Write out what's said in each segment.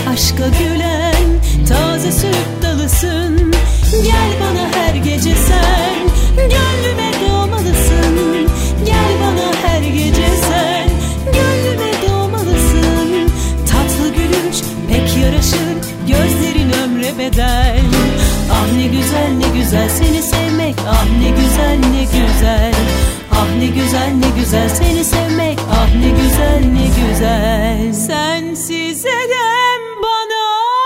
aşka gülen taze süt dalısın. Gel bana her gece sen, gönlüme doğmalısın. Gel bana her gece sen, gönlüme doğmalısın. Tatlı gülüş pek yaraşır, gözlerin ömre bedel. Ah ne güzel ne güzel seni sevmek, ah ne güzel ne güzel. Ah ne güzel ne güzel seni sevmek, ah ne güzel ne güzel. Sensiz edem bana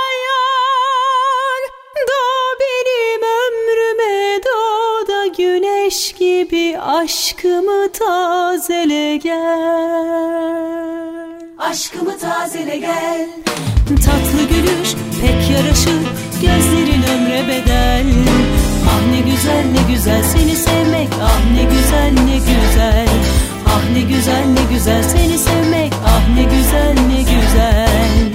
yar, doğ benim ömrüme doğ da güneş gibi aşkımı tazele gel. Aşkımı tazele gel. Tatlı gülüş pek yaraşır, gözlerin ömre bedel. Ah ne güzel ne güzel seni sevmek, ah ne güzel ne güzel. Ah ne güzel ne güzel seni sevmek, ah ne güzel ne güzel.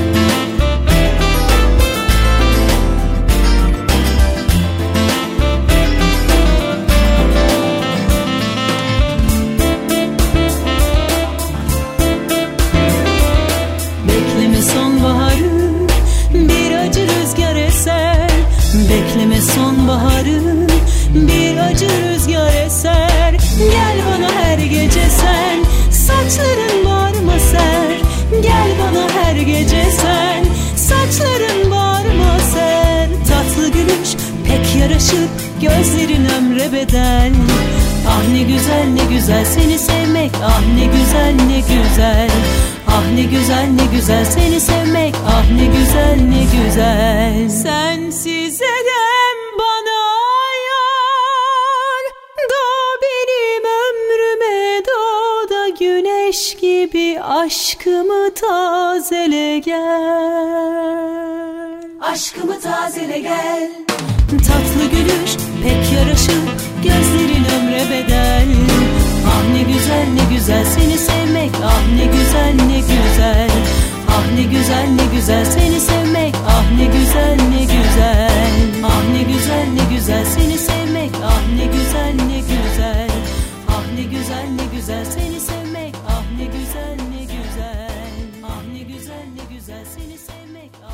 Bekleme sonbaharı, bir acı rüzgar eser. Bekleme sonbaharı, bir acı rüzgar eser. Gel bana her gece sen, saçların bağrıma ser. Gel bana her gece sen, saçların bağrıma ser. Tatlı gülüş pek yaraşır, gözlerin ömre bedel. Ah ne güzel ne güzel seni sevmek, ah ne güzel ne güzel. Ah ne güzel ne güzel seni sevmek, ah ne güzel ne güzel. Sensiz edem bana yar, doğ benim ömrüme doğ da güneş gibi aşkımı tazele gel. Aşkımı tazele gel. Tatlı gülüş pek yaraşır, gözlerin ömre bedel. Ah ne güzel ne güzel seni sevmek, ah ne güzel ne güzel. Ah ne güzel ne güzel seni sevmek, ah ne güzel ne güzel. Ah ne güzel ne güzel seni sevmek, ah ne güzel ne güzel. Ah ne güzel ne güzel seni sevmek, ah ne güzel ne güzel. Ah ne güzel ne güzel seni sevmek.